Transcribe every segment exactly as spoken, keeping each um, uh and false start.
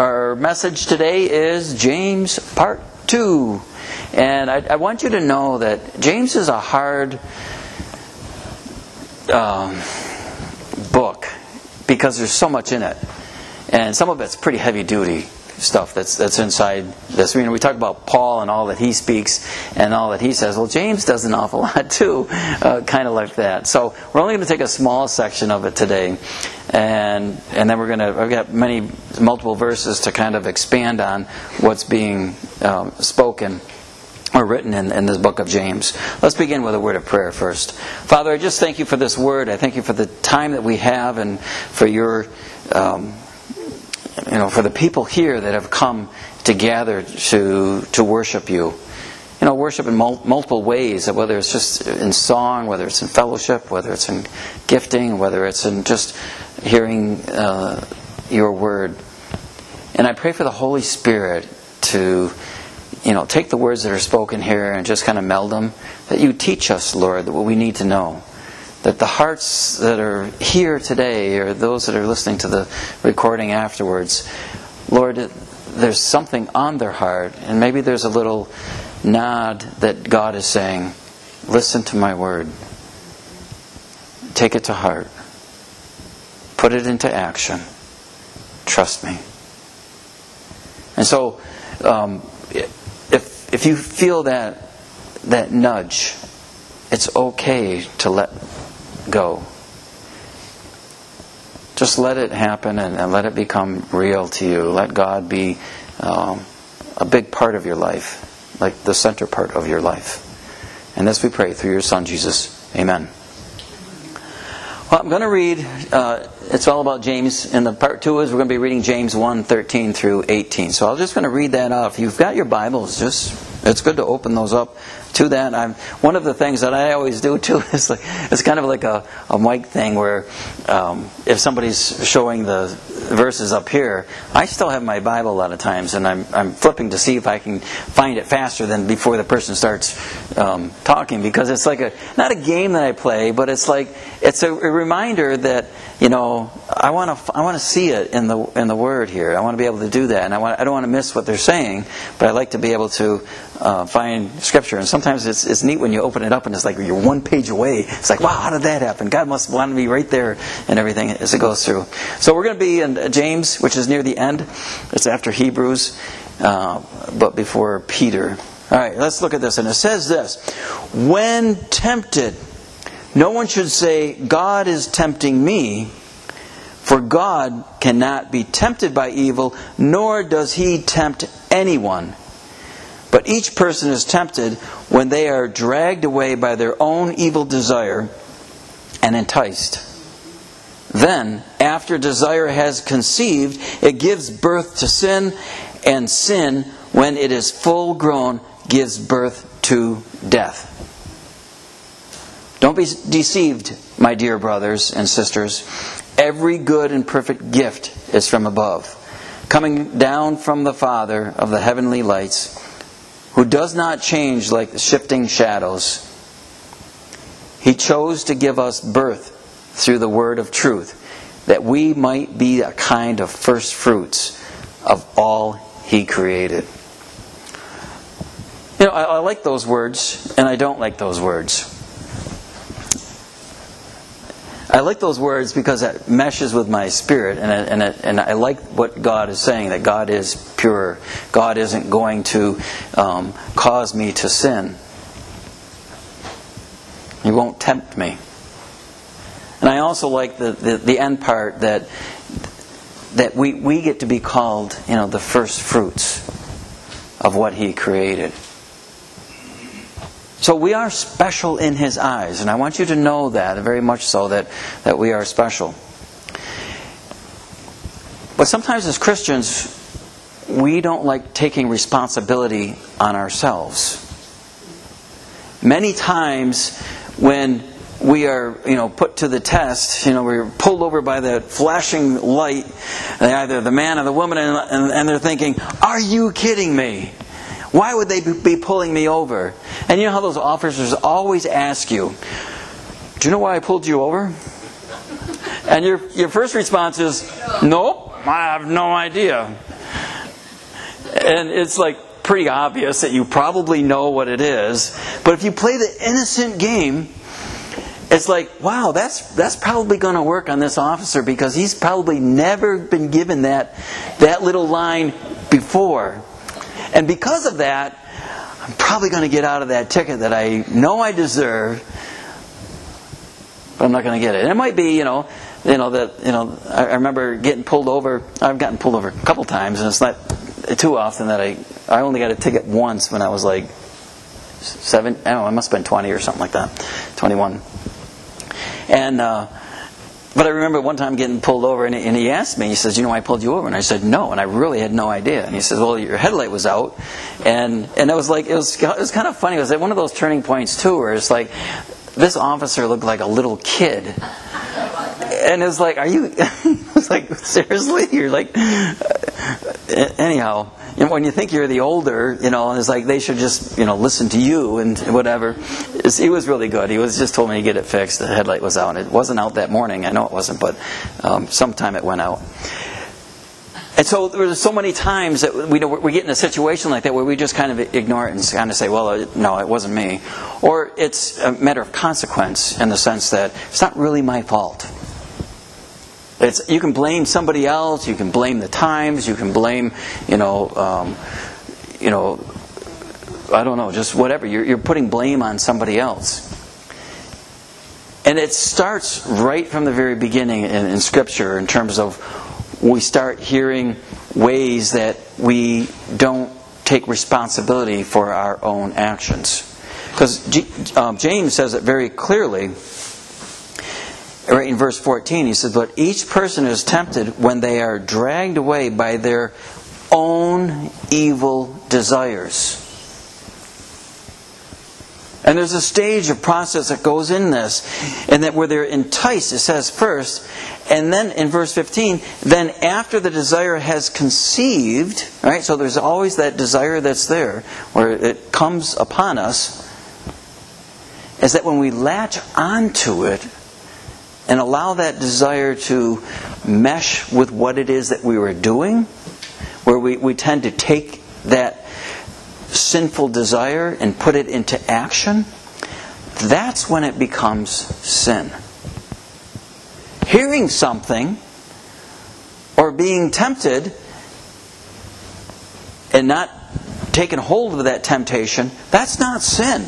Our message today is James Part two. And I, I want you to know that James is a hard um, book because there's so much in it. And some of it's pretty heavy duty stuff that's that's inside this. You know, we talk about Paul and all that he speaks and all that he says. Well, James does an awful lot too, uh, kind of like that. So we're only going to take a small section of it today, and and then we're going to. I've got many multiple verses to kind of expand on what's being um, spoken or written in, in this book of James. Let's begin with a word of prayer first. Father, I just thank you for this word. I thank you for the time that we have and for your. Um, You know, for the people here that have come to gather to to worship you, you know, worship in mul- multiple ways. Whether it's just in song, whether it's in fellowship, whether it's in gifting, whether it's in just hearing uh, your word. And I pray for the Holy Spirit to, you know, take the words that are spoken here and just kind of meld them. That you teach us, Lord, what we need to know. That the hearts that are here today, or those that are listening to the recording afterwards, Lord, there's something on their heart, and maybe there's a little nod that God is saying, listen to my word. Take it to heart. Put it into action. Trust me. And so, um, if if you feel that that nudge, it's okay to let go. Just let it happen and, and let it become real to you. Let God be um, a big part of your life, like the center part of your life. And this we pray through your Son, Jesus. Amen. Well, I'm going to read, uh, it's all about James, and the part two is we're going to be reading James one, thirteen through eighteen. So I'm just going to read that out. If you've got your Bibles, just it's good to open those up to that. I'm, one of the things that I always do too is like, it's kind of like a, a mic thing where um, if somebody's showing the verses up here, I still have my Bible a lot of times, and I'm I'm flipping to see if I can find it faster than before the person starts um, talking, because it's like a not a game that I play, but it's like it's a, a reminder that, you know, I want to I want to see it in the in the Word here. I want to be able to do that, and I want I don't want to miss what they're saying, but I like to be able to uh, find Scripture. And sometimes it's it's neat when you open it up and it's like you're one page away. It's like, wow, how did that happen? God must want me right there and everything as it goes through. So we're going to be in James, which is near the end. It's after Hebrews, uh, but before Peter. All right, let's look at this. And it says this: when tempted, no one should say, God is tempting me, for God cannot be tempted by evil, nor does he tempt anyone. But each person is tempted when they are dragged away by their own evil desire and enticed. Then, after desire has conceived, it gives birth to sin, and sin, when it is full grown, gives birth to death. Don't be deceived, my dear brothers and sisters. Every good and perfect gift is from above, coming down from the Father of the heavenly lights, who does not change like the shifting shadows. He chose to give us birth through the word of truth, that we might be a kind of first fruits of all He created. You know, I, I like those words, and I don't like those words. I like those words because it meshes with my spirit, and it, and, it, and I like what God is saying, that God is pure. God isn't going to um, cause me to sin. He won't tempt me. And I also like the, the, the end part, that that we, we get to be called, you know, the first fruits of what He created. So we are special in His eyes, and I want you to know that, very much so, that, that we are special. But sometimes as Christians, we don't like taking responsibility on ourselves. Many times when we are, you know, put to the test, you know, we're pulled over by that flashing light, either the man or the woman, and, and, and they're thinking, are you kidding me? Why would they be pulling me over? And you know how those officers always ask you, do you know why I pulled you over? And your your first response is, nope, I have no idea. And it's like pretty obvious that you probably know what it is. But if you play the innocent game, it's like, wow, that's that's probably going to work on this officer because he's probably never been given that that little line before. And because of that, I'm probably going to get out of that ticket that I know I deserve, but I'm not going to get it. And it might be, you know, you know that you know. I, I remember getting pulled over. I've gotten pulled over a couple times, and it's not too often that I. I only got a ticket once when I was like seven. I don't know. I must have been twenty or something like that, twenty-one. And uh, but I remember one time getting pulled over, and he, and he asked me. He says, "You know, I pulled you over," and I said, "No," and I really had no idea. And he says, "Well, your headlight was out," and and it was like it was it was kind of funny. It was at one of those turning points too, where it's like this officer looked like a little kid, and it was like, "Are you?" It's like, seriously, you're like. Anyhow. And when you think you're the older, you know, it's like they should just, you know, listen to you and whatever. It's, he was really good. He was just told me to get it fixed. The headlight was out. It wasn't out that morning. I know it wasn't, but um, sometime it went out. And so there were so many times that we we get in a situation like that where we just kind of ignore it and kind of say, well, no, it wasn't me. Or it's a matter of consequence in the sense that it's not really my fault. It's, you can blame somebody else. You can blame the times. You can blame, you know, um, you know, I don't know, just whatever. You're, you're putting blame on somebody else, and it starts right from the very beginning in, in Scripture. In terms of, we start hearing ways that we don't take responsibility for our own actions, because G, um, James says it very clearly. Right in verse fourteen, he says, "But each person is tempted when they are dragged away by their own evil desires." And there's a stage of process that goes in this, and that where they're enticed, it says first, and then in verse fifteen, then after the desire has conceived, right? So there's always that desire that's there, where it comes upon us, is that when we latch onto it, and allow that desire to mesh with what it is that we were doing, where we, we tend to take that sinful desire and put it into action, that's when it becomes sin. Hearing something or being tempted and not taking hold of that temptation, that's not sin.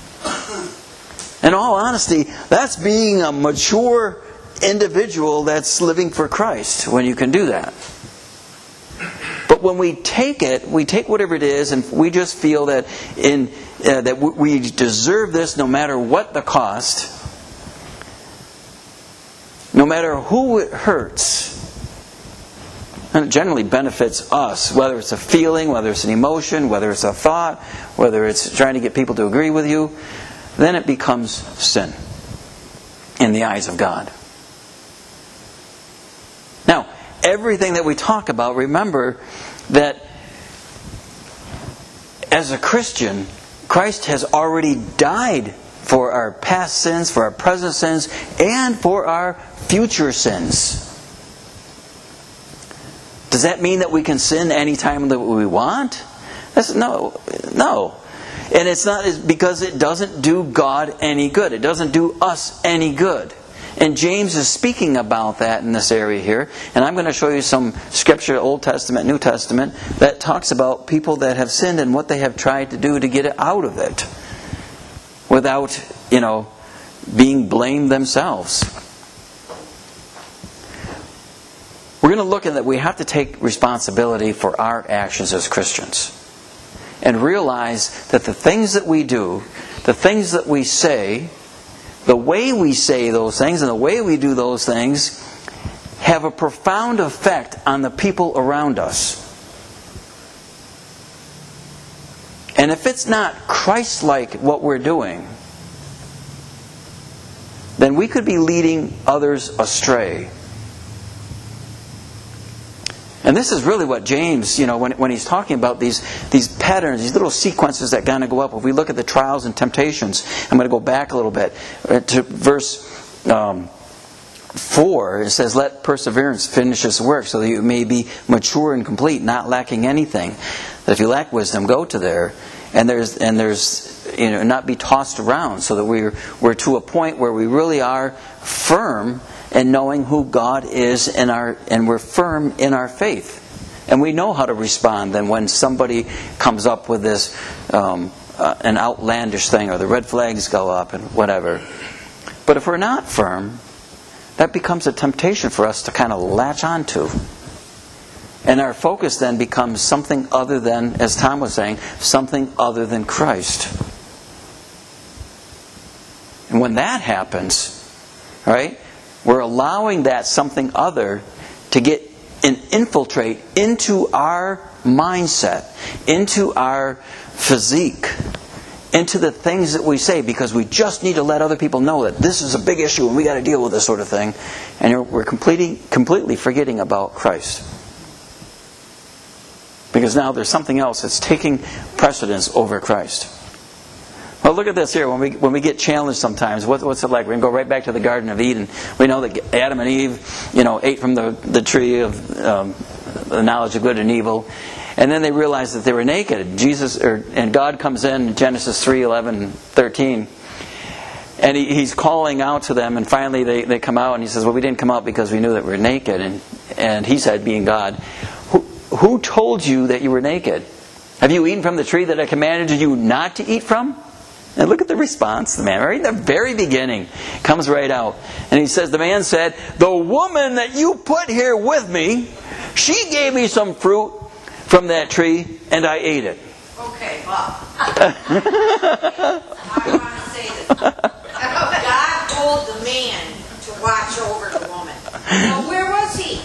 In all honesty, that's being a mature individual that's living for Christ, when you can do that. But when we take it, we take whatever it is, and we just feel that in uh, that we deserve this no matter what the cost, no matter who it hurts. And it generally benefits us, whether it's a feeling, whether it's an emotion, whether it's a thought, whether it's trying to get people to agree with you. Then it becomes sin in the eyes of God. Now, everything that we talk about, remember that as a Christian, Christ has already died for our past sins, for our present sins, and for our future sins. Does that mean that we can sin anytime that we want? That's, no, no. And it's not because it doesn't do God any good. It doesn't do us any good. And James is speaking about that in this area here. And I'm going to show you some scripture, Old Testament, New Testament, that talks about people that have sinned and what they have tried to do to get out of it without, you know, being blamed themselves. We're going to look at that we have to take responsibility for our actions as Christians. And realize that the things that we do, the things that we say, the way we say those things and the way we do those things have a profound effect on the people around us. And if it's not Christ-like what we're doing, then we could be leading others astray. And this is really what James, you know, when when he's talking about these these patterns, these little sequences that kind of go up. If we look at the trials and temptations, I'm going to go back a little bit to verse um, four. It says, "Let perseverance finish its work, so that you may be mature and complete, not lacking anything." That if you lack wisdom, go to there, and there's and there's you know not be tossed around, so that we're we're to a point where we really are firm in knowing who God is, in our and we're firm in our faith, and we know how to respond. Then when somebody comes up with this um, uh, an outlandish thing, or the red flags go up, and whatever. But if we're not firm, that becomes a temptation for us to kind of latch onto. And our focus then becomes something other than, as Tom was saying, something other than Christ. And when that happens, right, we're allowing that something other to get and infiltrate into our mindset, into our physique, into the things that we say, because we just need to let other people know that this is a big issue and we got to deal with this sort of thing. And we're completely, completely forgetting about Christ. Because now there's something else that's taking precedence over Christ. Well, look at this here. When we when we get challenged sometimes, what, what's it like? We're going to go right back to the Garden of Eden. We know that Adam and Eve, you know, ate from the, the tree of um, the knowledge of good and evil. And then they realized that they were naked. Jesus or, and God comes in, Genesis three, eleven, thirteen. And he, he's calling out to them. And finally they, they come out and he says, well, we didn't come out because we knew that we were naked. And, and he said, being God, who told you that you were naked? Have you eaten from the tree that I commanded you not to eat from? And look at the response, the man, right in the very beginning, comes right out. And he says, the man said, the woman that you put here with me, she gave me some fruit from that tree, and I ate it. Okay, Bob. I want to say this. God told the man to watch over the woman. Well, where was he?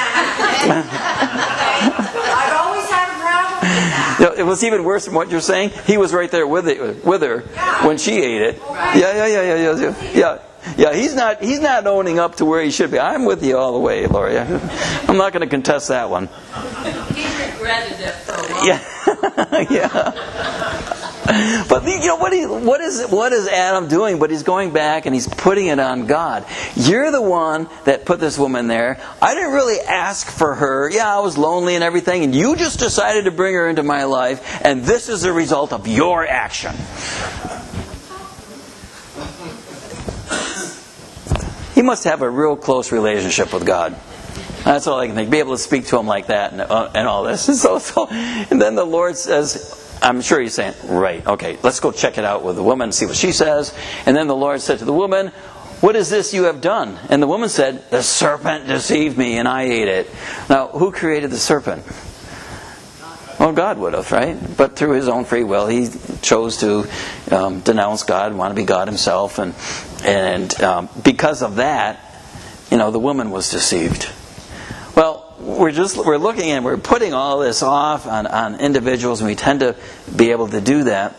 I've always had a problem with that. You know, it was even worse than what you're saying. He was right there with it, with her yeah. when she ate it. Right. Yeah, yeah, yeah, yeah, yeah, yeah. Yeah, he's not. He's not owning up to where he should be. I'm with you all the way, Lori. I'm not going to contest that one. He regretted it for a while. Yeah, yeah. But you know what? He, what is what is Adam doing? But he's going back and he's putting it on God. You're the one that put this woman there. I didn't really ask for her. Yeah, I was lonely and everything, and you just decided to bring her into my life, and this is the result of your action. He must have a real close relationship with God. That's all I can think. Be able to speak to him like that and, uh, and all this. So, so, and then the Lord says, I'm sure he's saying, right, okay, let's go check it out with the woman, see what she says. And then the Lord said to the woman, what is this you have done? And the woman said, the serpent deceived me and I ate it. Now, who created the serpent? Well, God would have, right? But through his own free will, he chose to um, denounce God, want to be God himself. And, and um, because of that, you know, the woman was deceived. Well, we're just we're looking and we're putting all this off on, on individuals, and we tend to be able to do that.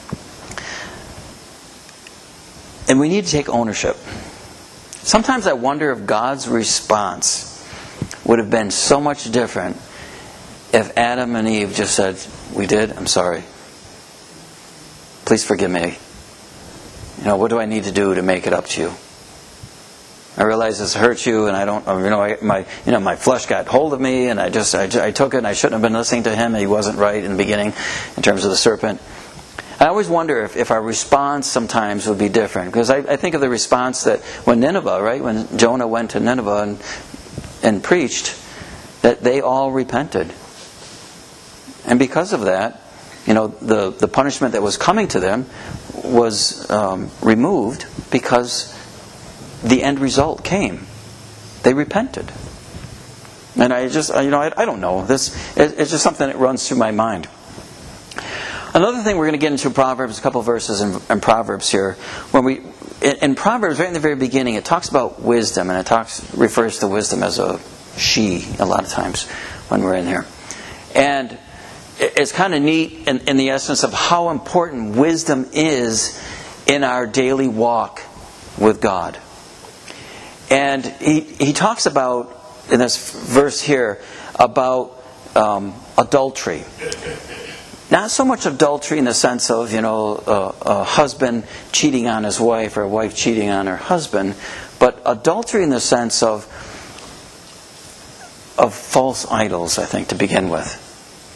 And we need to take ownership. Sometimes I wonder if God's response would have been so much different if Adam and Eve just said, we did, I'm sorry. Please forgive me. You know, what do I need to do to make it up to you? I realize this hurt you, and I don't, you know, I, my, you know, my flesh got hold of me, and I just, I, I took it, and I shouldn't have been listening to him, and he wasn't right in the beginning, in terms of the serpent. I always wonder if, if our response sometimes would be different, because I, I think of the response that when Nineveh, right, when Jonah went to Nineveh and, and preached, that they all repented, and because of that, you know, the the punishment that was coming to them was um, removed because the end result came. They repented. And I just, you know, I, I don't know. This it's just something that runs through my mind. Another thing we're going to get into Proverbs, a couple of verses in, in Proverbs here. When we in, in Proverbs, right in the very beginning, it talks about wisdom, and it talks refers to wisdom as a she a lot of times when we're in here. And it's kind of neat in, in the essence of how important wisdom is in our daily walk with God. And he, he talks about, in this verse here, about um, adultery. Not so much adultery in the sense of, you know, a, a husband cheating on his wife or a wife cheating on her husband, but adultery in the sense of of false idols, I think, to begin with.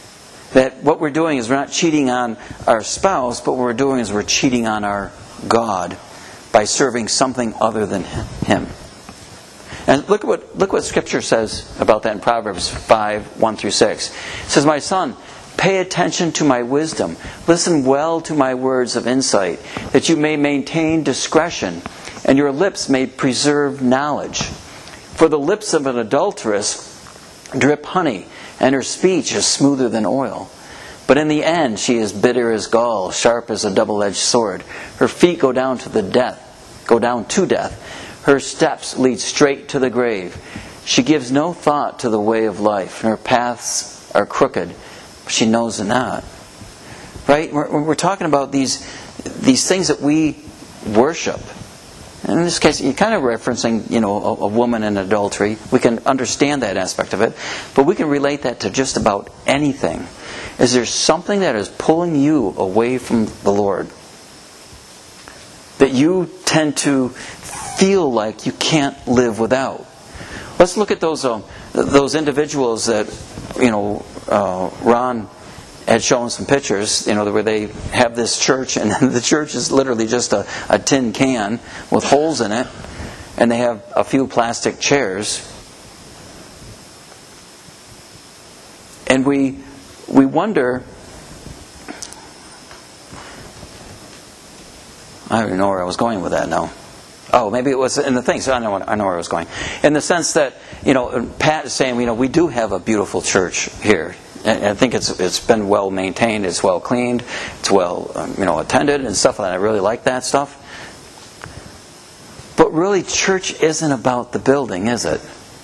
That what we're doing is we're not cheating on our spouse, but what we're doing is we're cheating on our God by serving something other than Him. And look at what look what Scripture says about that in Proverbs five, one through six. It says, "My son, pay attention to my wisdom. Listen well to my words of insight, that you may maintain discretion, and your lips may preserve knowledge. For the lips of an adulteress drip honey, and her speech is smoother than oil. But in the end she is bitter as gall, sharp as a double-edged sword. Her feet go down to the death, go down to death. Her steps lead straight to the grave. She gives no thought to the way of life, and her paths are crooked. She knows it not." Right? We're, we're talking about these these things that we worship. And in this case, you're kind of referencing, you know, a, a woman in adultery. We can understand that aspect of it, but we can relate that to just about anything. Is there something that is pulling you away from the Lord that you tend to feel like you can't live without? Let's look at those um, those individuals that, you know, uh, Ron had shown some pictures, you know, where they have this church, and the church is literally just a, a tin can with holes in it, and they have a few plastic chairs. And we we wonder, I don't even know where I was going with that now. Oh, maybe it was in the thing. So I know I know where I was going. In the sense that, you know, Pat is saying, you know, we do have a beautiful church here. And I think it's it's been well maintained, it's well cleaned, it's well um, you know attended and stuff like that. I really like that stuff. But really, church isn't about the building, is it?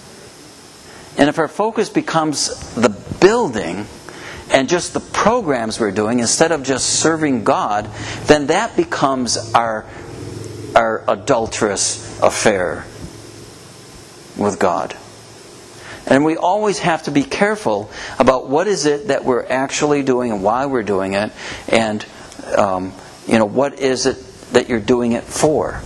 And if our focus becomes the building and just the programs we're doing instead of just serving God, then that becomes our our adulterous affair with God. And we always have to be careful about what is it that we're actually doing and why we're doing it, and um, you know, what is it that you're doing it for.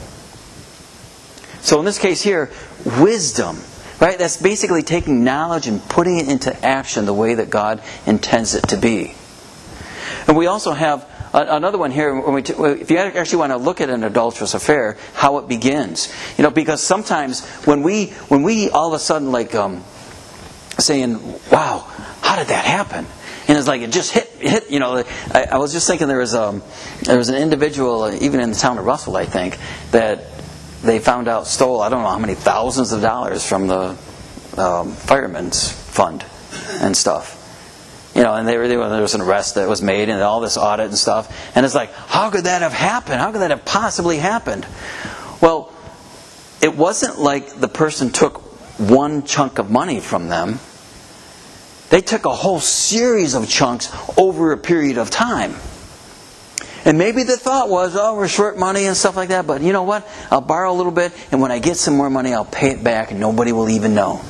So in this case here, wisdom, right? That's basically taking knowledge and putting it into action the way that God intends it to be. And we also have another one here. When we t- if you actually want to look at an adulterous affair, how it begins, you know, because sometimes when we when we all of a sudden like um, saying, "Wow, how did that happen?" And it's like it just hit hit. You know, I, I was just thinking there was um there was an individual uh, even in the town of Russell, I think, that they found out stole I don't know how many thousands of dollars from the um, fireman's fund and stuff. You know, and they were, they were, there was an arrest that was made and all this audit and stuff. And it's like, how could that have happened? How could that have possibly happened? Well, it wasn't like the person took one chunk of money from them. They took a whole series of chunks over a period of time. And maybe the thought was, oh, we're short money and stuff like that, but you know what? I'll borrow a little bit, and when I get some more money, I'll pay it back, and nobody will even know.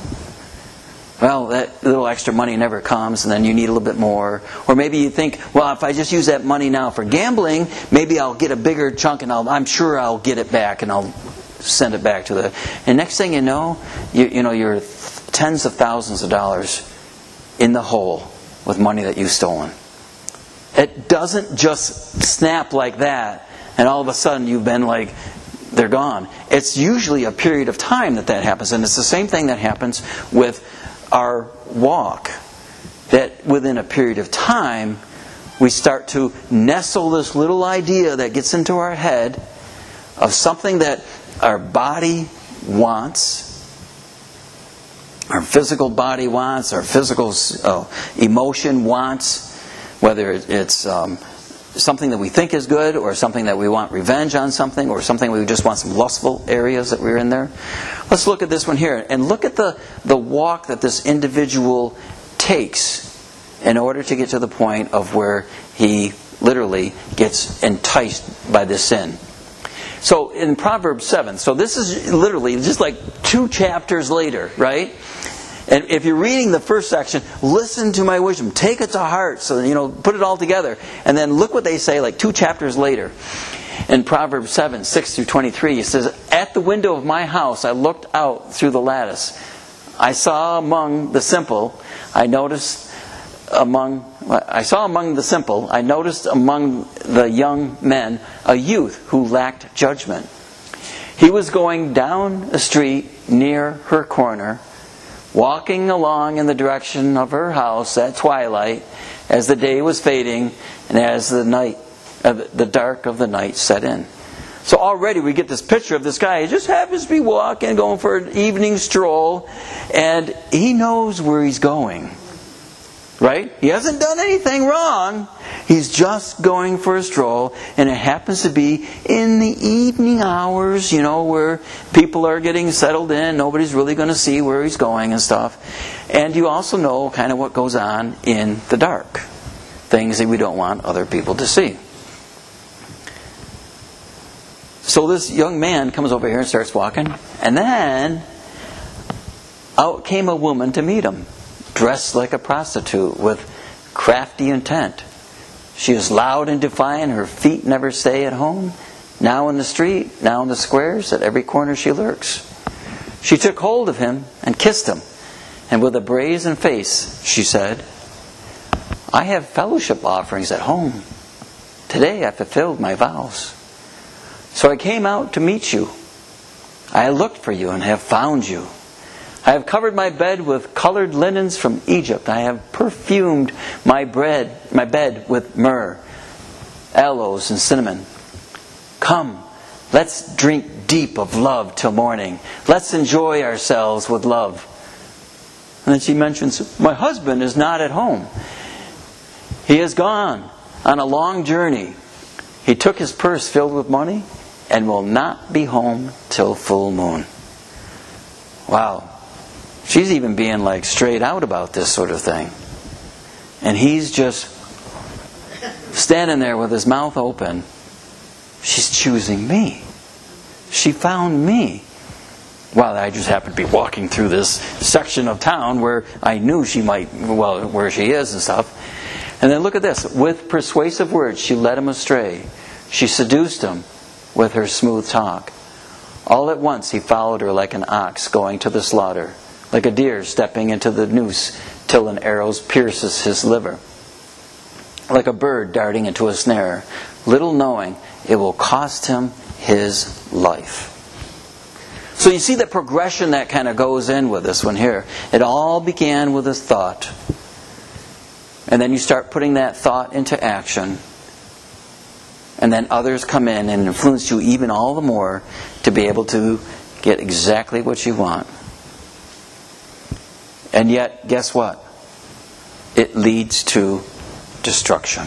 Well, that little extra money never comes, and then you need a little bit more. Or maybe you think, well, if I just use that money now for gambling, maybe I'll get a bigger chunk, and I'll, I'm sure I'll get it back, and I'll send it back to the... And next thing you know, you, you know, you're tens of thousands of dollars in the hole with money that you've stolen. It doesn't just snap like that, and all of a sudden you've been like, they're gone. It's usually a period of time that that happens, and it's the same thing that happens with our walk. That within a period of time, we start to nestle this little idea that gets into our head of something that our body wants, our physical body wants, our physical uh, emotion wants, whether it's um, something that we think is good, or something that we want revenge on something, or something we just want some lustful areas that we're in there. Let's look at this one here, and look at the, the walk that this individual takes in order to get to the point of where he literally gets enticed by this sin. So in Proverbs seven, so this is literally just like two chapters later, right? And if you're reading the first section, listen to my wisdom. Take it to heart. So, you know, put it all together. And then look what they say like two chapters later. In Proverbs seven, six through twenty-three, it says, "At the window of my house I looked out through the lattice. I saw among the simple, I noticed among I saw among the simple, I noticed among the young men a youth who lacked judgment. He was going down a street near her corner, walking along in the direction of her house at twilight, as the day was fading and as the night, uh, the dark of the night set in. So already we get this picture of this guy. He just happens to be walking, going for an evening stroll, and he knows where he's going. Right? He hasn't done anything wrong. He's just going for a stroll, and it happens to be in the evening hours, you know, where people are getting settled in. Nobody's really going to see where he's going and stuff. And you also know kind of what goes on in the dark. Things that we don't want other people to see. So this young man comes over here and starts walking, and then out came a woman to meet him, dressed like a prostitute with crafty intent. She is loud and defiant. Her feet never stay at home. Now in the street, now in the squares, at every corner she lurks. She took hold of him and kissed him. And with a brazen face, she said, "I have fellowship offerings at home. Today I fulfilled my vows. So I came out to meet you. I looked for you and have found you. I have covered my bed with colored linens from Egypt. I have perfumed my bread, my bed with myrrh, aloes, and cinnamon. Come, let's drink deep of love till morning. Let's enjoy ourselves with love." And then she mentions, "My husband is not at home. He has gone on a long journey. He took his purse filled with money and will not be home till full moon." Wow. She's even being like straight out about this sort of thing. And he's just standing there with his mouth open. She's choosing me. She found me. Well, I just happened to be walking through this section of town where I knew she might, well, where she is and stuff. And then look at this. With persuasive words, she led him astray. She seduced him with her smooth talk. All at once he followed her like an ox going to the slaughter, like a deer stepping into the noose till an arrow pierces his liver, like a bird darting into a snare, little knowing it will cost him his life. So you see the progression that kind of goes in with this one here. It all began with a thought. And then you start putting that thought into action. And then others come in and influence you even all the more to be able to get exactly what you want. And yet, guess what? It leads to destruction.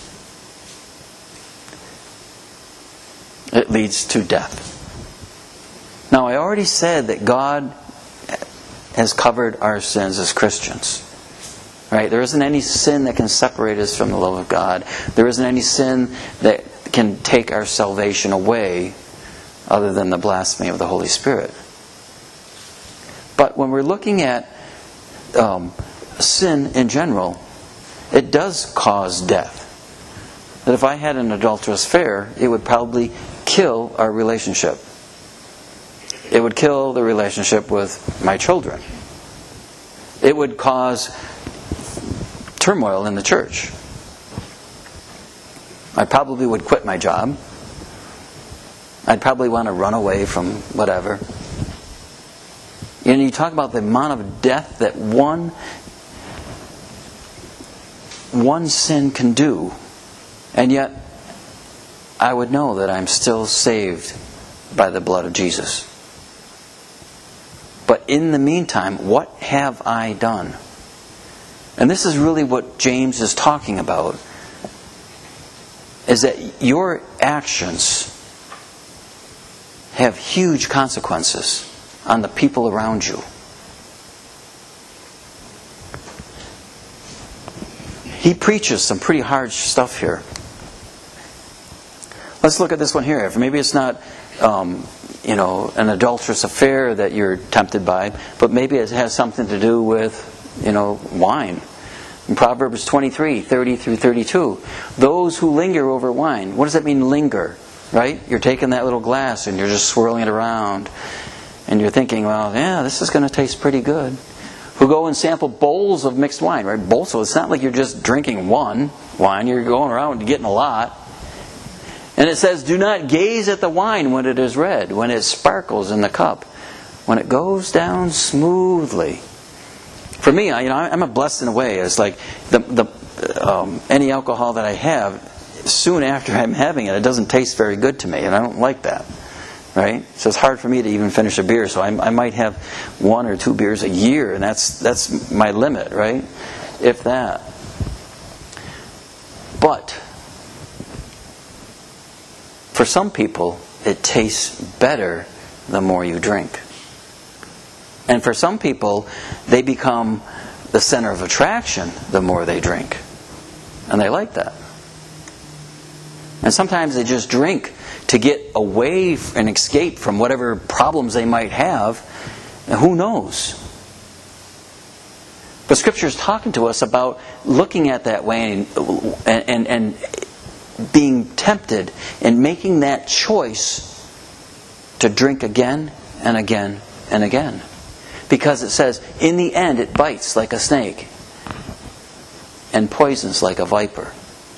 It leads to death. Now, I already said that God has covered our sins as Christians. Right? There isn't any sin that can separate us from the love of God. There isn't any sin that can take our salvation away other than the blasphemy of the Holy Spirit. But when we're looking at um, sin in general, it does cause death. That if I had an adulterous affair, it would probably kill our relationship. It would kill the relationship with my children. It would cause turmoil in the church. I probably would quit my job. I'd probably want to run away from whatever. And you talk about the amount of death that one one sin can do, and yet I would know that I'm still saved by the blood of Jesus. But in the meantime, what have I done? And this is really what James is talking about, is that your actions have huge consequences on the people around you. He preaches some pretty hard stuff here. Let's look at this one here. Maybe it's not um, you know, an adulterous affair that you're tempted by, but maybe it has something to do with, you know, wine. In Proverbs twenty-three, thirty through thirty-two, those who linger over wine. What does that mean, linger? Right? You're taking that little glass and you're just swirling it around. And you're thinking, well, yeah, this is going to taste pretty good. who go and sample bowls of mixed wine, right? Bowls, so it's not like you're just drinking one wine, you're going around and getting a lot. And it says, do not gaze at the wine when it is red, when it sparkles in the cup, when it goes down smoothly. For me, I, you know, I'm a blessed in a way. It's like the, the um, any alcohol that I have, soon after I'm having it, it doesn't taste very good to me, and I don't like that. Right? So it's hard for me to even finish a beer. So I, I might have one or two beers a year, and that's that's my limit, right? If that. But for some people, it tastes better the more you drink. And for some people, they become the center of attraction the more they drink. And they like that. And sometimes they just drink to get away and escape from whatever problems they might have. And who knows? But Scripture is talking to us about looking at that way and, and, and being tempted and making that choice to drink again and again and again. Because it says, in the end it bites like a snake and poisons like a viper.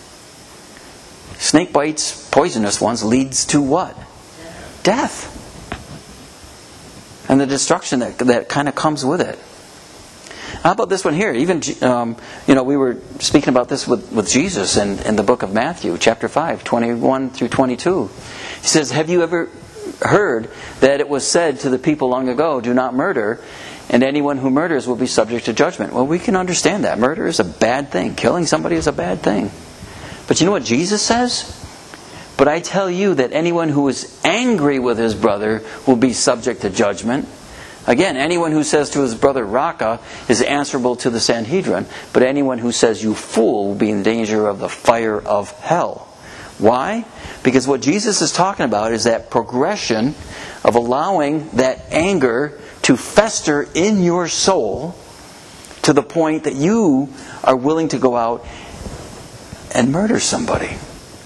Snake bites, poisonous ones, leads to what? Death. And the destruction that that kind of comes with it. How about this one here? Even, um, you know, we were speaking about this with, with Jesus in, in the book of Matthew, chapter five, twenty-one through twenty-two. He says, have you ever heard that it was said to the people long ago, do not murder, and anyone who murders will be subject to judgment? Well, we can understand that. Murder is a bad thing. Killing somebody is a bad thing. But you know what Jesus says? But I tell you that anyone who is angry with his brother will be subject to judgment. Again, anyone who says to his brother, Raka, is answerable to the Sanhedrin. But anyone who says, you fool, will be in danger of the fire of hell. Why? Because what Jesus is talking about is that progression of allowing that anger to fester in your soul to the point that you are willing to go out and murder somebody.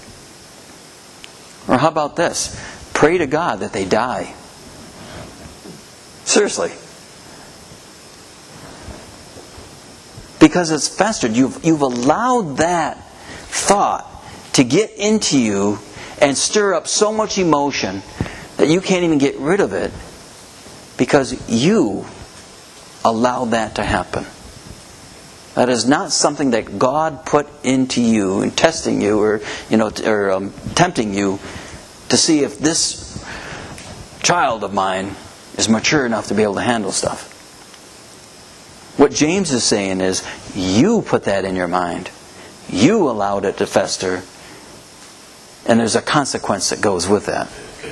Or how about this? Pray to God that they die. Seriously. Because it's festered. You've, you've allowed that thought to get into you and stir up so much emotion that you can't even get rid of it because you allowed that to happen. That is not something that God put into you and testing you or, you know, or um, tempting you to see if this child of mine is mature enough to be able to handle stuff. What James is saying is, you put that in your mind. You allowed it to fester. And there's a consequence that goes with that.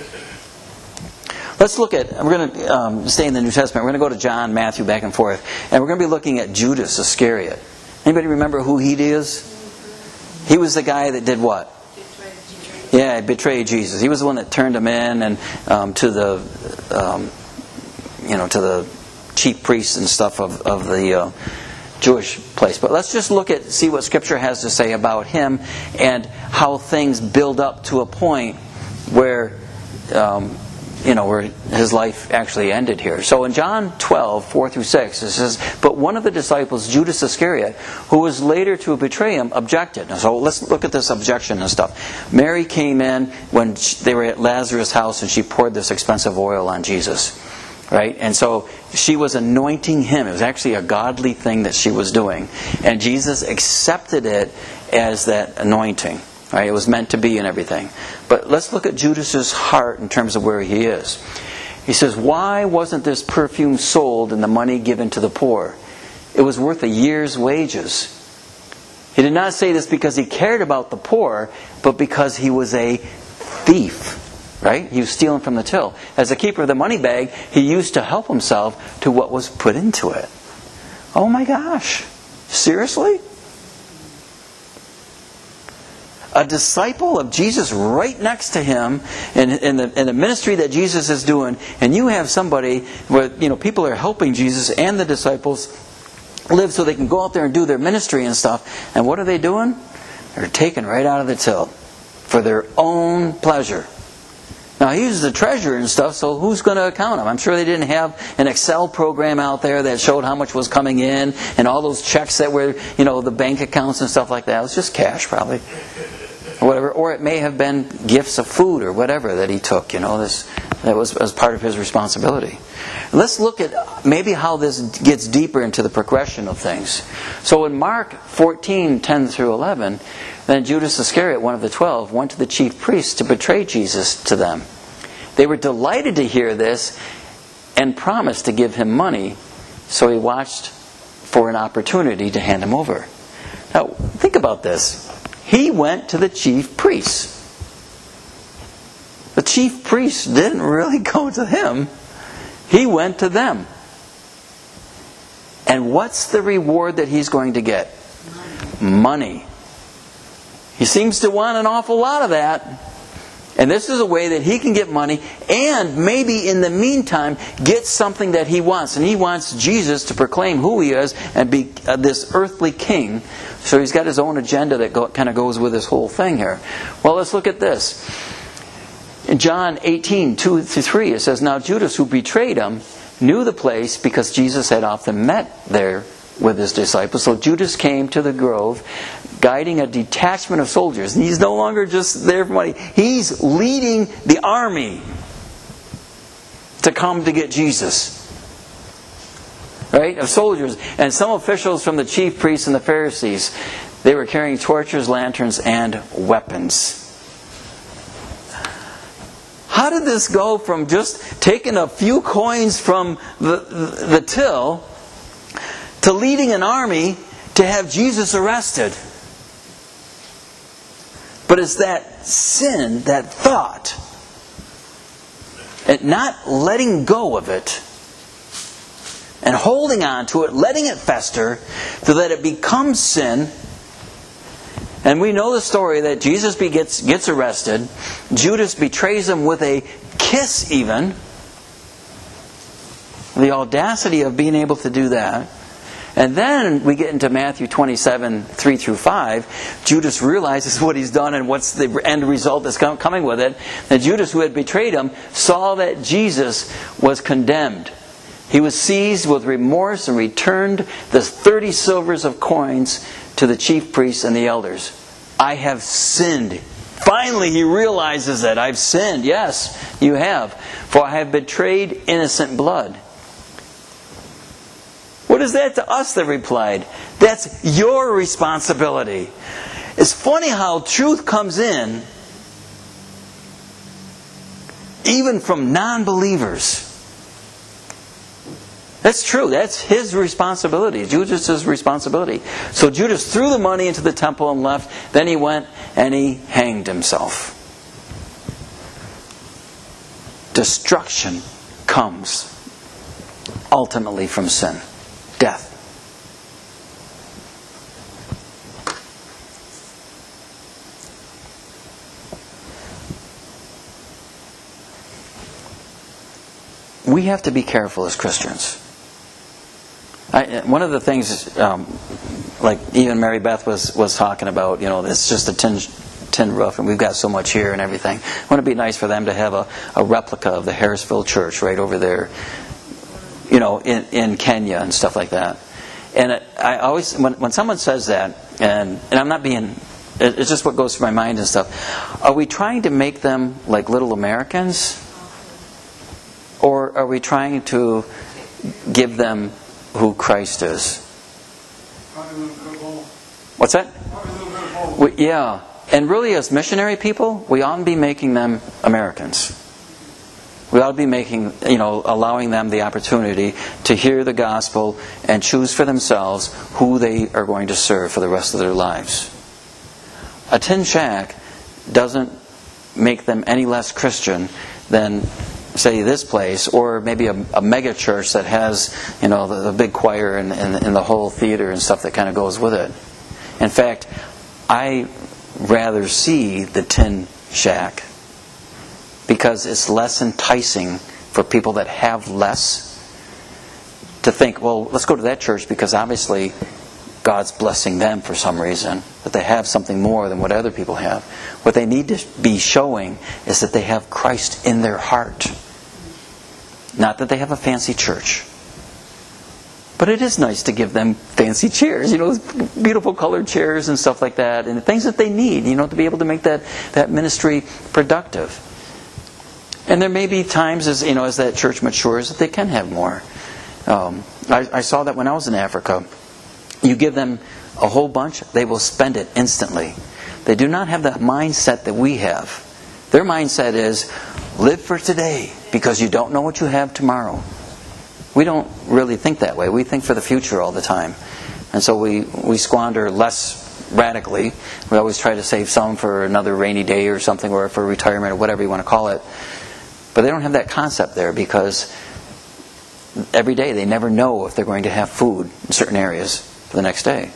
Let's look at, we're going to um, stay in the New Testament. We're going to go to John, Matthew, back and forth. And we're going to be looking at Judas Iscariot. Anybody remember who he is? He was the guy that did what? Yeah, betrayed Jesus. He was the one that turned him in and um, to the, um, you know, to the chief priests and stuff of, of the uh, Jewish place. But let's just look at, see what Scripture has to say about him and how things build up to a point where, um, you know, where his life actually ended here. So in John twelve, four through six, it says, but one of the disciples, Judas Iscariot, who was later to betray him, objected. So let's look at this objection and stuff. Mary came in when they were at Lazarus' house and she poured this expensive oil on Jesus. Right? And so she was anointing him. It was actually a godly thing that she was doing. And Jesus accepted it as that anointing. Right? It was meant to be and everything. But let's look at Judas's heart in terms of where he is. He says, why wasn't this perfume sold and the money given to the poor? It was worth a year's wages. He did not say this because he cared about the poor, but because he was a thief. Right? He was stealing from the till. As a keeper of the money bag, he used to help himself to what was put into it. Oh my gosh. Seriously? A disciple of Jesus right next to him in, in, the, in the ministry that Jesus is doing, and you have somebody where, you know, people are helping Jesus and the disciples live so they can go out there and do their ministry and stuff. And what are they doing? They're taken right out of the till for their own pleasure. Now, he was the treasurer and stuff, so who's going to account him? I'm sure they didn't have an Excel program out there that showed how much was coming in and all those checks that were, you know, the bank accounts and stuff like that. It was just cash, probably. Or whatever. Or it may have been gifts of food or whatever that he took, you know, this that was as part of his responsibility. Let's look at maybe how this gets deeper into the progression of things. So in Mark fourteen, ten through eleven, then Judas Iscariot, one of the twelve, went to the chief priests to betray Jesus to them. They were delighted to hear this and promised to give him money, so he watched for an opportunity to hand him over. Now, think about this. He went to the chief priests. The chief priests didn't really go to him. He went to them. And what's the reward that he's going to get? Money. He seems to want an awful lot of that. And this is a way that he can get money and maybe in the meantime get something that he wants. And he wants Jesus to proclaim who he is and be uh, this earthly king. So he's got his own agenda that go, kind of goes with this whole thing here. Well, let's look at this. In John eighteen, two through three, it says, Now Judas, who betrayed him, knew the place because Jesus had often met there with his disciples. So Judas came to the grove, guiding a detachment of soldiers. And he's no longer just there for money. He's leading the army to come to get Jesus. Right? Of soldiers. And some officials from the chief priests and the Pharisees. They were carrying torches, lanterns, and weapons. How did this go from just taking a few coins from the, the, the till to leading an army to have Jesus arrested? But it's that sin, that thought, and not letting go of it, and holding on to it, letting it fester, so that it becomes sin. And we know the story that Jesus gets, gets arrested. Judas betrays him with a kiss even. The audacity of being able to do that. And then we get into Matthew twenty-seven, three through five. Judas realizes what he's done and what's the end result that's coming with it. And Judas, who had betrayed him, saw that Jesus was condemned. He was seized with remorse and returned the thirty silvers of coins to the chief priests and the elders. I have sinned. Finally he realizes that I've sinned. Yes, you have. For I have betrayed innocent blood. What is that to us? They replied. That's your responsibility. It's funny how truth comes in even from non-believers. That's true. That's his responsibility. Judas' responsibility. So Judas threw the money into the temple and left. Then he went and he hanged himself. Destruction comes ultimately from sin. Death. We have to be careful as Christians. I, one of the things, um, like even Mary Beth was, was talking about, you know, it's just a tin, tin roof and we've got so much here and everything. Wouldn't it be nice for them to have a, a replica of the Harrisville Church right over there, you know, in, in Kenya and stuff like that. And it, I always, when, when someone says that, and, and I'm not being, it, it's just what goes through my mind and stuff, are we trying to make them like little Americans? Or are we trying to give them who Christ is? What's that? We, yeah. And really as missionary people, we ought to be making them Americans. We ought to be making, you know, allowing them the opportunity to hear the gospel and choose for themselves who they are going to serve for the rest of their lives. A tin shack doesn't make them any less Christian than, say, this place, or maybe a, a mega church that has, you know, the, the big choir and, and, and the whole theater and stuff that kind of goes with it. In fact, I rather see the tin shack because it's less enticing for people that have less to think, well, let's go to that church because obviously God's blessing them for some reason, that they have something more than what other people have. What they need to be showing is that they have Christ in their heart. Not that they have a fancy church. But it is nice to give them fancy chairs, you know, beautiful colored chairs and stuff like that, and things that they need, you know, to be able to make that, that ministry productive. And there may be times, as you know, as that church matures, that they can have more. Um, I, I saw that when I was in Africa. You give them a whole bunch, they will spend it instantly. They do not have that mindset that we have. Their mindset is, live for today, because you don't know what you have tomorrow. We don't really think that way. We think for the future all the time. And so we, we squander less radically. We always try to save some for another rainy day or something, or for retirement, or whatever you want to call it. But they don't have that concept there, because every day they never know if they're going to have food in certain areas for the next day.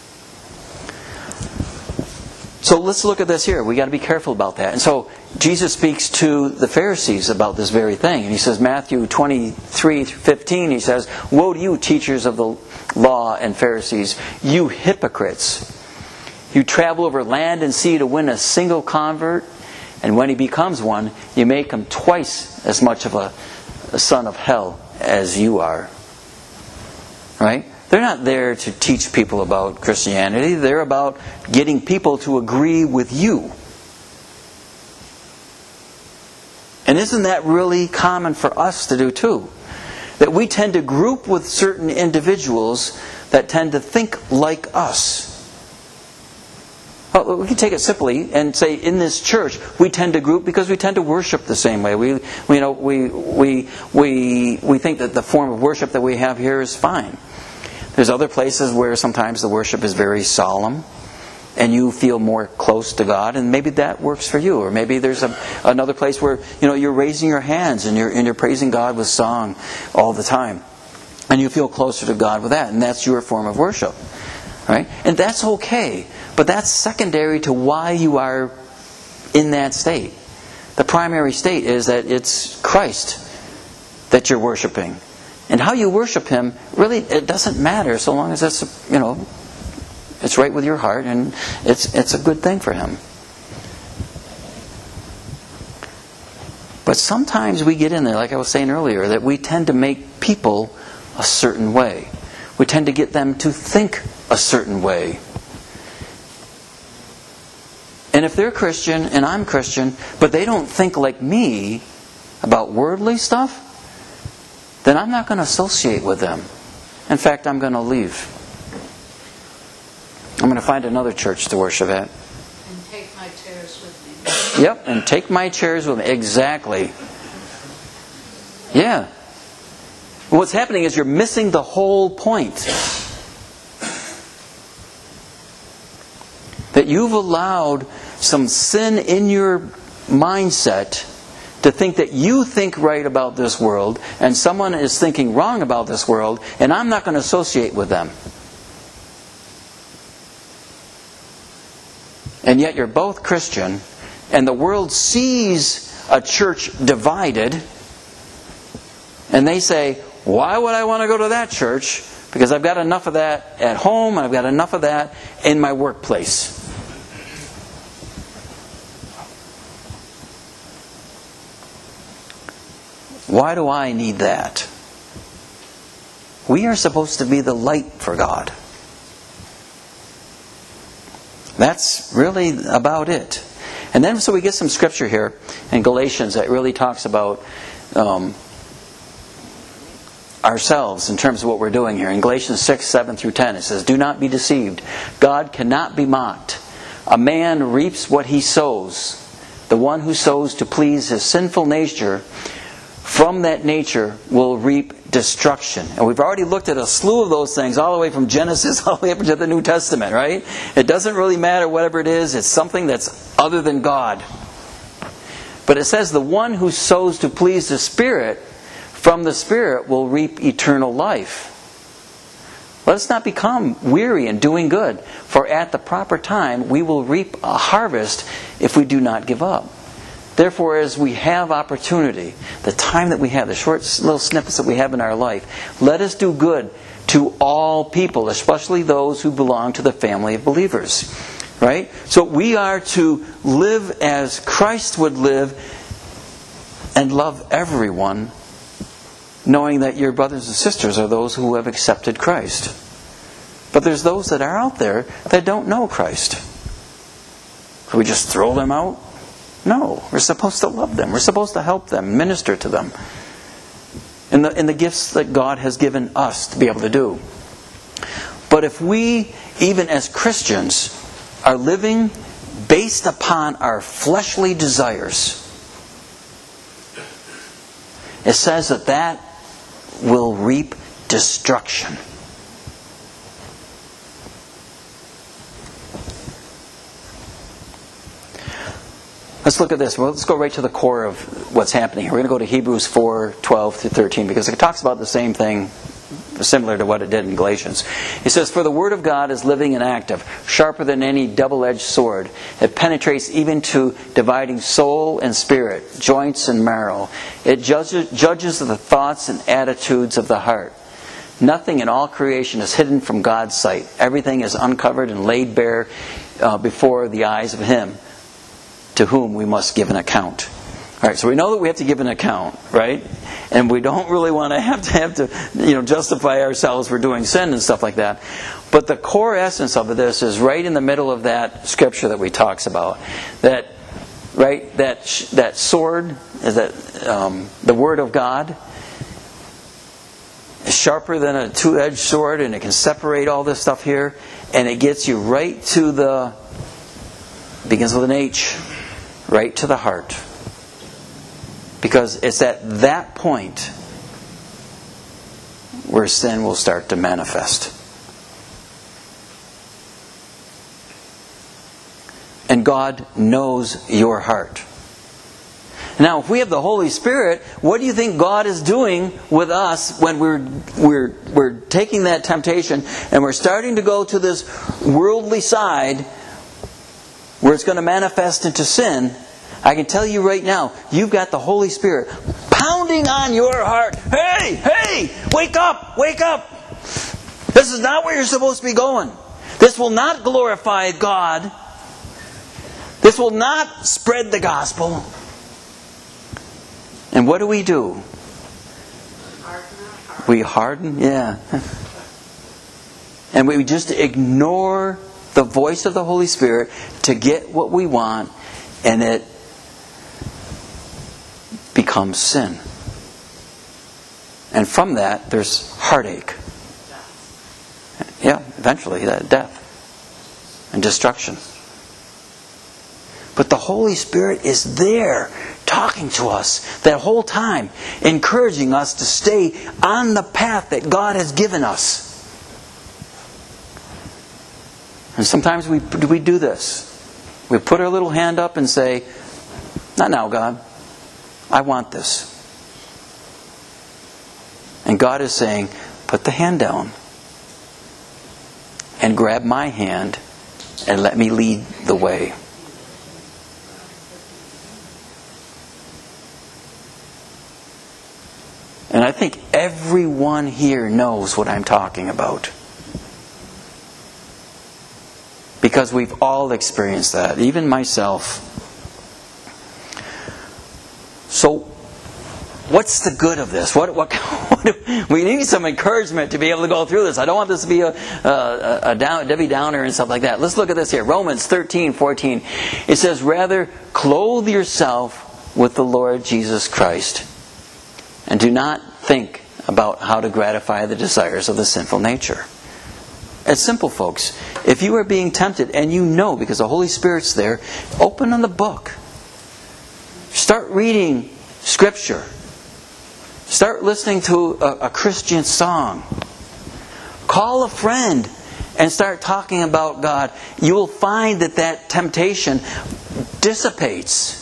So let's look at this here. We got to be careful about that. And so Jesus speaks to the Pharisees about this very thing. And he says, Matthew twenty-three fifteen, he says, "Woe to you, teachers of the law and Pharisees, you hypocrites! You travel over land and sea to win a single convert, and when he becomes one, you make him twice as much of a, a son of hell as you are." Right? They're not there to teach people about Christianity. They're about getting people to agree with you. And isn't that really common for us to do too? That we tend to group with certain individuals that tend to think like us. Well, we can take it simply and say, in this church, we tend to group because we tend to worship the same way. We, we, you know, we, we, we, we think that the form of worship that we have here is fine. There's other places where sometimes the worship is very solemn, and you feel more close to God, and maybe that works for you. Or maybe there's a, another place where, you know, you're raising your hands and you're and you're praising God with song all the time, and you feel closer to God with that, and that's your form of worship, right? And that's okay, but that's secondary to why you are in that state. The primary state is that it's Christ that you're worshiping. And how you worship Him, really, it doesn't matter so long as it's, you know, it's right with your heart, and it's it's a good thing for Him. But sometimes we get in there, like I was saying earlier, that we tend to make people a certain way. We tend to get them to think a certain way. And if they're Christian and I'm Christian, but they don't think like me about worldly stuff, then I'm not going to associate with them. In fact, I'm going to leave. I'm going to find another church to worship at. And take my chairs with me. Yep, and take my chairs with me. Exactly. Yeah. What's happening is you're missing the whole point. That you've allowed some sin in your mindset to think that you think right about this world, and someone is thinking wrong about this world, and I'm not going to associate with them. And yet you're both Christian, and the world sees a church divided, and they say, why would I want to go to that church? Because I've got enough of that at home, and I've got enough of that in my workplace. Why do I need that? We are supposed to be the light for God. That's really about it. And then so we get some scripture here in Galatians that really talks about um, ourselves in terms of what we're doing here. In Galatians six, seven through ten, it says, "Do not be deceived. God cannot be mocked. A man reaps what he sows. The one who sows to please his sinful nature, from that nature will reap destruction." And we've already looked at a slew of those things all the way from Genesis all the way up to the New Testament, right? It doesn't really matter whatever it is. It's something that's other than God. But it says the one who sows to please the Spirit, from the Spirit will reap eternal life. Let us not become weary in doing good, for at the proper time we will reap a harvest if we do not give up. Therefore, as we have opportunity, the time that we have, the short little snippets that we have in our life, let us do good to all people, especially those who belong to the family of believers. Right? So we are to live as Christ would live and love everyone, knowing that your brothers and sisters are those who have accepted Christ. But there's those that are out there that don't know Christ. So we just throw them out? No. We're supposed to love them. We're supposed to help them, minister to them. In the, in the gifts that God has given us to be able to do. But if we, even as Christians, are living based upon our fleshly desires, it says that that will reap destruction. Let's look at this. Well, let's go right to the core of what's happening here. We're going to go to Hebrews four, twelve through thirteen, because it talks about the same thing, similar to what it did in Galatians. It says, "For the word of God is living and active, sharper than any double-edged sword. It penetrates even to dividing soul and spirit, joints and marrow. It judges, judges the thoughts and attitudes of the heart. Nothing in all creation is hidden from God's sight. Everything is uncovered and laid bare uh, before the eyes of Him to whom we must give an account." All right, so we know that we have to give an account, right? And we don't really want to have to have to, you know, justify ourselves for doing sin and stuff like that. But the core essence of this is right in the middle of that scripture that we talks about. That, right, that that sword is that um, the Word of God is sharper than a two-edged sword, and it can separate all this stuff here, and it gets you right to the begins with an H, right to the heart. Because it's at that point where sin will start to manifest. And God knows your heart. Now, if we have the Holy Spirit, what do you think God is doing with us when we're we're we're taking that temptation and we're starting to go to this worldly side where it's going to manifest into sin? I can tell you right now, you've got the Holy Spirit pounding on your heart. Hey, hey, wake up, wake up. This is not where you're supposed to be going. This will not glorify God. This will not spread the gospel. And what do we do? We harden, yeah. And we just ignore the voice of the Holy Spirit to get what we want, and it becomes sin. And from that, there's heartache. Yeah, eventually, that death and destruction. But the Holy Spirit is there, talking to us that whole time, encouraging us to stay on the path that God has given us. And sometimes we we do this. We put our little hand up and say, "Not now, God. I want this." And God is saying, "Put the hand down and grab my hand and let me lead the way." And I think everyone here knows what I'm talking about. Because we've all experienced that, even myself. So, what's the good of this? What, what, what we need some encouragement to be able to go through this. I don't want this to be a, a, a down, Debbie Downer and stuff like that. Let's look at this here. Romans thirteen fourteen. It says, "Rather, clothe yourself with the Lord Jesus Christ, and do not think about how to gratify the desires of the sinful nature." It's simple, folks. If you are being tempted, and you know because the Holy Spirit's there, open on the book. Start reading Scripture. Start listening to a, a Christian song. Call a friend and start talking about God. You will find that that temptation dissipates.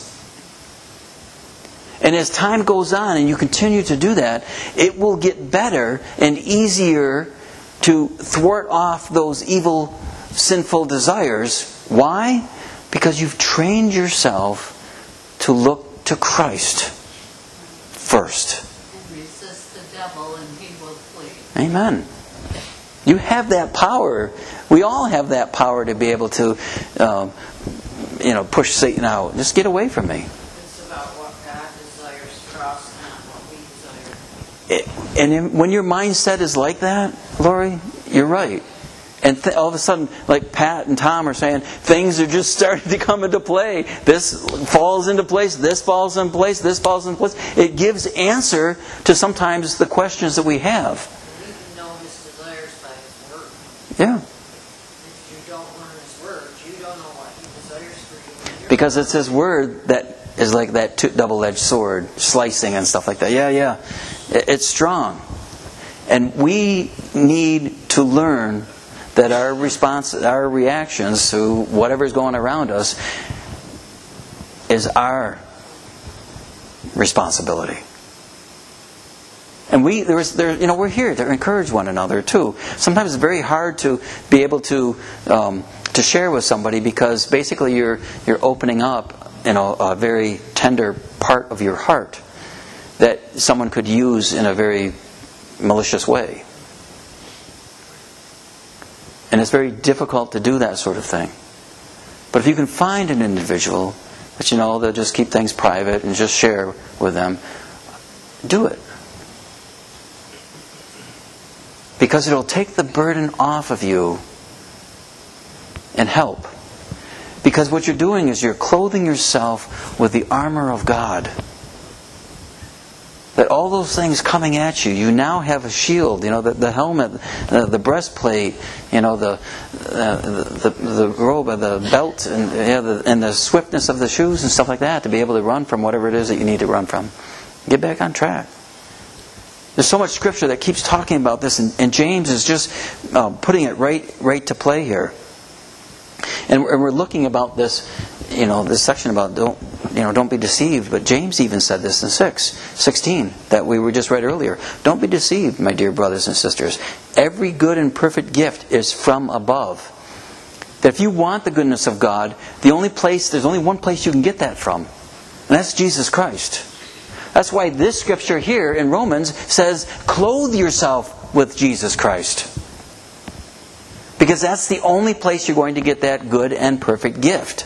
And as time goes on and you continue to do that, it will get better and easier to thwart off those evil, sinful desires. Why? Because you've trained yourself to look to Christ first. And resist the devil and he will flee. Amen. You have that power. We all have that power to be able to, um, you know, push Satan out. Just get away from me. It's about what God desires for us, not what we desire. It, and in, when your mindset is like that, Lori, you're right. And th- all of a sudden, like Pat and Tom are saying, things are just starting to come into play. This falls into place, this falls into place, this falls into place. It gives answer to sometimes the questions that we have. We can know His desires by His Word. Yeah. If you don't learn His Word, you don't know what He desires for you. Because it's His Word that is like that two- double-edged sword, slicing and stuff like that. Yeah, yeah. It, it's strong. And we need to learn that our response, our reactions to whatever is going around us is our responsibility. And we, there's, there, you know, we're here to encourage one another too. Sometimes it's very hard to be able to um, to share with somebody because basically you're you're opening up, you know, a very tender part of your heart that someone could use in a very malicious way. And it's very difficult to do that sort of thing. But if you can find an individual that you know they'll just keep things private and just share with them, do it. Because it'll take the burden off of you and help. Because what you're doing is you're clothing yourself with the armor of God. That all those things coming at you, you now have a shield. You know, the, the helmet, uh, the breastplate, you know, the uh, the, the robe, the belt, and yeah, the, and the swiftness of the shoes and stuff like that to be able to run from whatever it is that you need to run from. Get back on track. There's so much Scripture that keeps talking about this, and, and James is just uh, putting it right right to play here. And we're looking about this, you know, this section about don't, you know, don't be deceived. But James even said this in six, sixteen that we were just read earlier. Don't be deceived, my dear brothers and sisters. Every good and perfect gift is from above. That if you want the goodness of God, the only place, there's only one place you can get that from, and that's Jesus Christ. That's why this scripture here in Romans says, clothe yourself with Jesus Christ. Because that's the only place you're going to get that good and perfect gift.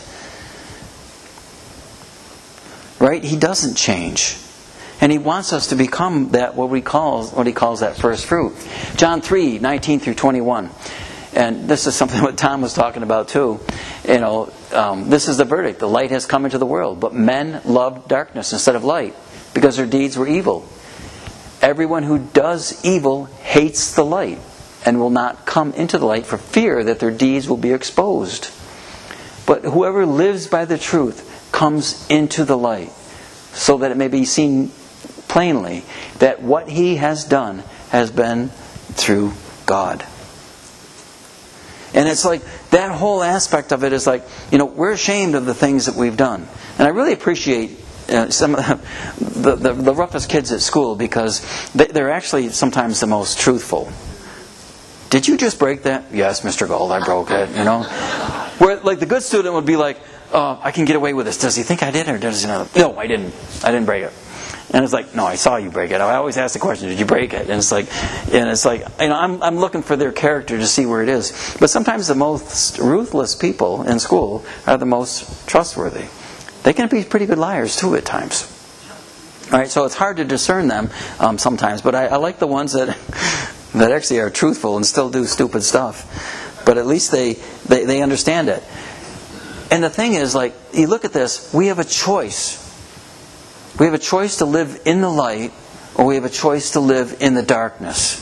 Right? He doesn't change. And He wants us to become that, what we call, what He calls that first fruit. John three, nineteen through twenty-one. And this is something that Tom was talking about too. You know, um, this is the verdict. The light has come into the world, but men loved darkness instead of light, because their deeds were evil. Everyone who does evil hates the light, and will not come into the light for fear that their deeds will be exposed. But whoever lives by the truth comes into the light, so that it may be seen plainly that what he has done has been through God. And it's like, that whole aspect of it is like, you know, we're ashamed of the things that we've done. And I really appreciate Uh, some of the, the, the roughest kids at school, because they, they're actually sometimes the most truthful. Did you just break that? Yes, Mister Gold, I broke it. You know, where like the good student would be like, oh, I can get away with this. Does he think I did, or does he not? No, I didn't. I didn't break it. And it's like, no, I saw you break it. I always ask the question, did you break it? And it's like, and it's like, you know, I'm I'm looking for their character to see where it is. But sometimes the most ruthless people in school are the most trustworthy. They can be pretty good liars too at times. All right, so it's hard to discern them um, sometimes. But I, I like the ones that that actually are truthful and still do stupid stuff. But at least they, they, they understand it. And the thing is, like, you look at this, we have a choice. We have a choice to live in the light, or we have a choice to live in the darkness.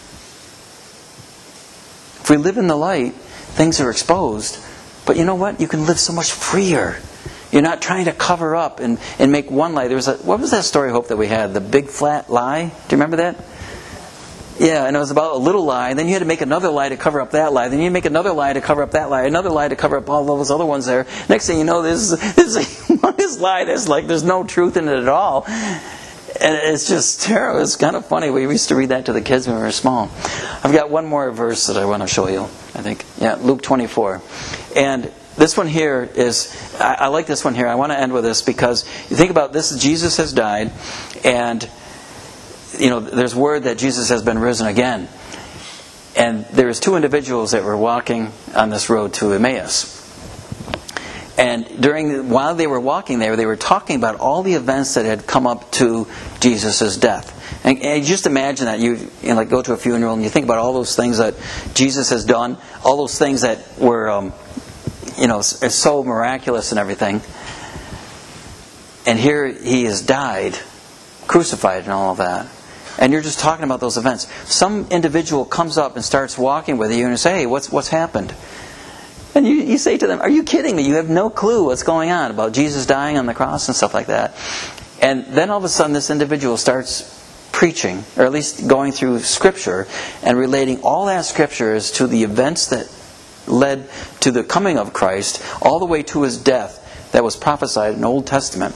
If we live in the light, things are exposed. But you know what? You can live so much freer. You're not trying to cover up and, and make one lie. There was a, what was that story, Hope, that we had? The big flat lie? Do you remember that? Yeah, and it was about a little lie. And then you had to make another lie to cover up that lie. Then you make another lie to cover up that lie. Another lie to cover up all those other ones there. Next thing you know, this is this, this lie that's like there's no truth in it at all. And it's just terrible. It's kind of funny. We used to read that to the kids when we were small. I've got one more verse that I want to show you, I think. Yeah, Luke twenty-four. And this one here is, I, I like this one here. I want to end with this because you think about this, Jesus has died, and you know, there's word that Jesus has been risen again. And there was two individuals that were walking on this road to Emmaus. And during while they were walking there, they were talking about all the events that had come up to Jesus' death. And, and just imagine that you, you know, like go to a funeral and you think about all those things that Jesus has done, all those things that were, um, you know, it's so miraculous and everything. And here he has died, crucified and all of that. And you're just talking about those events. Some individual comes up and starts walking with you and says, "Hey, what's what's happened?" And you, you say to them, "Are you kidding me? You have no clue what's going on about Jesus dying on the cross and stuff like that." And then all of a sudden this individual starts preaching, or at least going through Scripture and relating all that Scripture as to the events that led to the coming of Christ, all the way to His death that was prophesied in the Old Testament.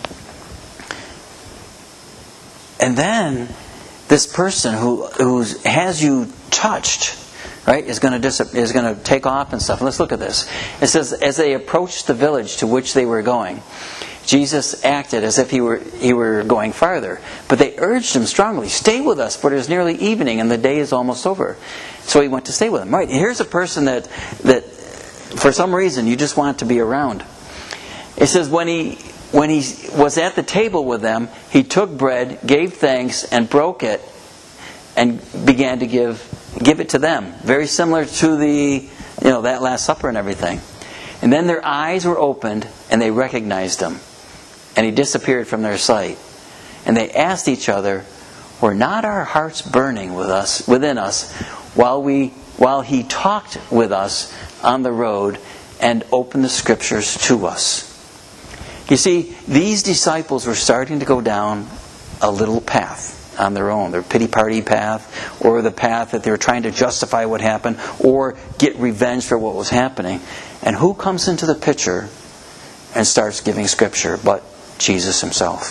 And then this person who who has you touched, right, is going to dis- is going to take off and stuff. And let's look at this. It says, as they approached the village to which they were going, Jesus acted as if he were he were going farther. But they urged him strongly, "Stay with us, for it is nearly evening and the day is almost over." So he went to stay with them. Right, here's a person that that for some reason you just want to be around. It says, when he when he was at the table with them, he took bread, gave thanks, and broke it, and began to give give it to them. Very similar to the you know that Last Supper and everything. And then their eyes were opened, and they recognized him. And he disappeared from their sight. And they asked each other, "Were not our hearts burning with us within us while we while he talked with us on the road and opened the Scriptures to us?" You see, these disciples were starting to go down a little path on their own. Their pity party path, or the path that they were trying to justify what happened, or get revenge for what was happening. And who comes into the picture and starts giving Scripture but Jesus Himself?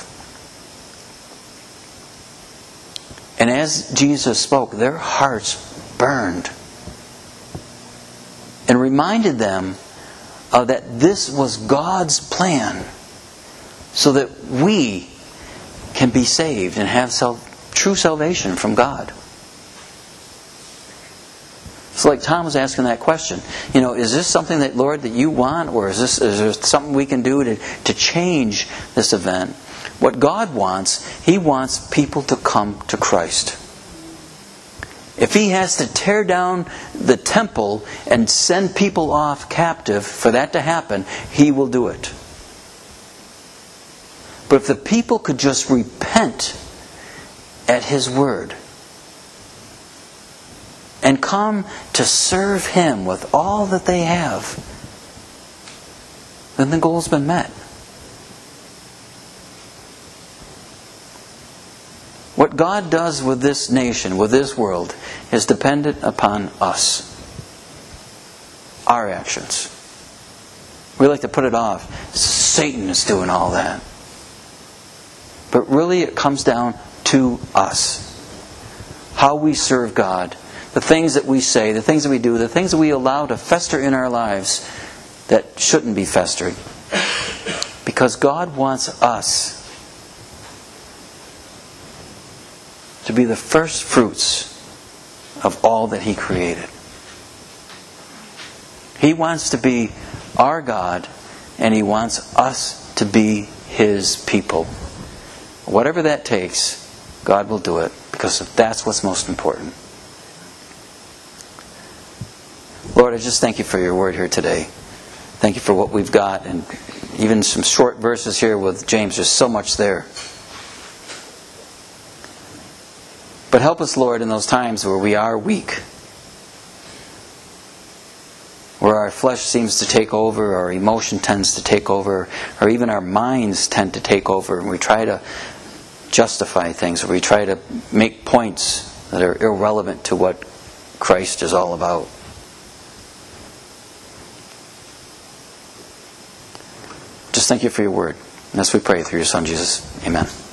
And as Jesus spoke, their hearts burned and reminded them of that this was God's plan, so that we can be saved and have sal- true salvation from God. So like Tom was asking that question, you know, is this something that, Lord, that you want, or is this is there something we can do to, to change this event? What God wants, He wants people to come to Christ. If He has to tear down the temple and send people off captive for that to happen, He will do it. But if the people could just repent at His word and come to serve Him with all that they have, then the goal's been met. What God does with this nation, with this world, is dependent upon us. Our actions. We like to put it off. Satan is doing all that. But really it comes down to us. How we serve God. The things that we say, the things that we do, the things that we allow to fester in our lives that shouldn't be festering. Because God wants us to be the first fruits of all that He created. He wants to be our God, and He wants us to be His people. Whatever that takes, God will do it, because that's what's most important. Lord, I just thank You for Your word here today. Thank You for what we've got, and even some short verses here with James. There's so much there. But help us, Lord, in those times where we are weak, where our flesh seems to take over, our emotion tends to take over, or even our minds tend to take over, and we try to justify things, or we try to make points that are irrelevant to what Christ is all about. Just thank You for Your word. And as we pray through Your Son, Jesus. Amen.